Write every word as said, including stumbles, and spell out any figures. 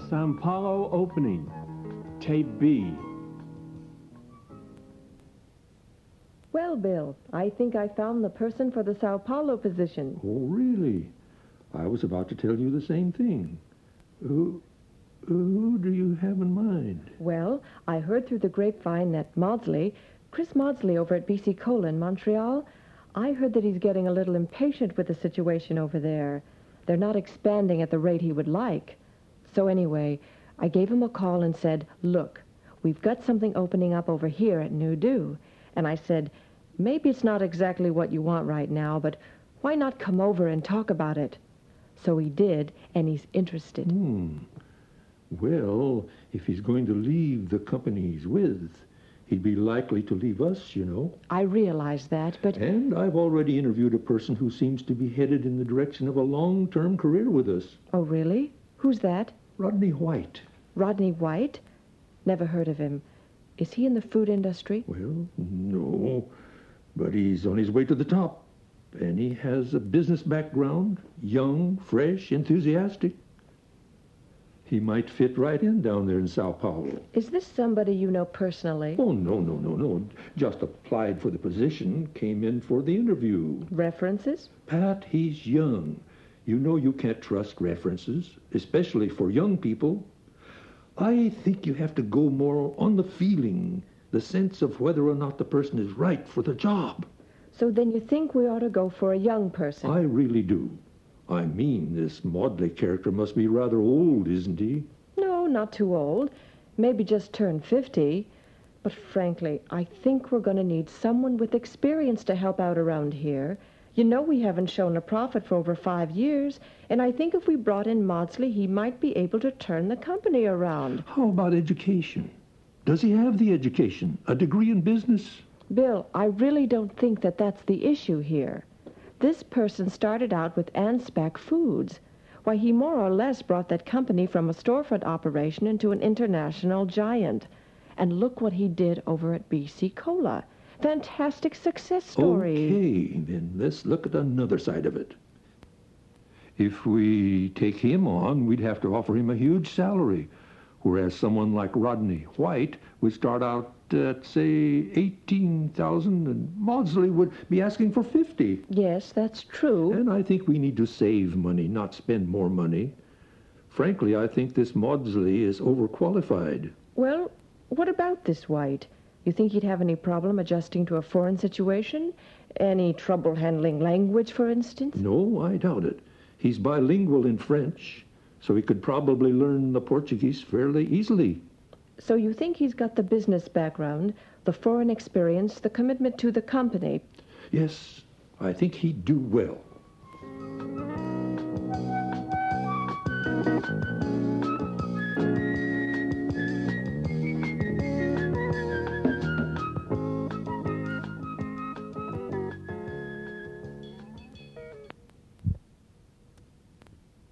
Sao Paulo opening. Tape B. Well, Bill, I think I found the person for the Sao Paulo position. Oh, really? I was about to tell you the same thing. Who, who do you have in mind? Well, I heard through the grapevine that Maudsley, Chris Maudsley over at B C Cola in Montreal, I heard that he's getting a little impatient with the situation over there. They're not expanding at the rate he would like. So anyway, I gave him a call and said, look, we've got something opening up over here at New Do. And I said, maybe it's not exactly what you want right now, but why not come over and talk about it? So he did, and he's interested. Hmm. Well, if he's going to leave the company he's with, he'd be likely to leave us, you know. I realize that, but... And I've already interviewed a person who seems to be headed in the direction of a long-term career with us. Oh, really? Who's that? Rodney White. Rodney White? Never heard of him. Is he in the food industry? Well, no, but he's on his way to the top. And he has a business background, young, fresh, enthusiastic. He might fit right in down there in Sao Paulo. Is this somebody you know personally? Oh, no, no, no, no. Just applied for the position, came in for the interview. References? Pat, he's young. You know you can't trust references, especially for young people. I think you have to go more on the feeling, the sense of whether or not the person is right for the job. So then you think we ought to go for a young person? I really do. I mean, this Maudsley character must be rather old, isn't he? No, not too old. Maybe just turned fifty. But frankly, I think we're going to need someone with experience to help out around here. You know we haven't shown a profit for over five years, and I think if we brought in Maudsley, he might be able to turn the company around. How about education? Does he have the education? A degree in business? Bill, I really don't think that that's the issue here. This person started out with Anspach Foods. Why, he more or less brought that company from a storefront operation into an international giant. And look what he did over at B C Cola. Fantastic success story. Okay, then let's look at another side of it. If we take him on, we'd have to offer him a huge salary, whereas someone like Rodney White would start out at, say, eighteen thousand dollars, and Maudsley would be asking for fifty. Yes, that's true. And I think we need to save money, not spend more money. Frankly, I think this Maudsley is overqualified. Well, what about this White? You think he'd have any problem adjusting to a foreign situation? Any trouble handling language, for instance? No, I doubt it. He's bilingual in French, so he could probably learn the Portuguese fairly easily. So you think he's got the business background, the foreign experience, the commitment to the company? Yes, I think he'd do well.